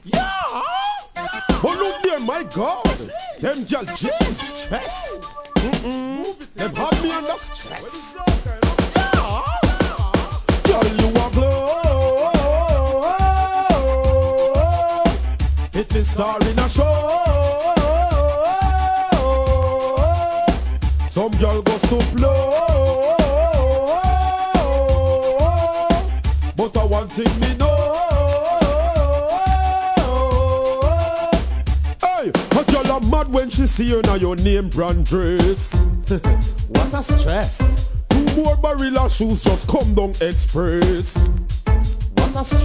Yeah. But look there, my God. Them girl jeans stress. Them have me under stress. Yeah. Girl, you a glow. It is star in a show. Some girl goes to blow. But I one thing me know. Hey, a girl a mad when she see you now your name brand dress. What a stress. 2 more Barilla shoes just come down express. What a stress.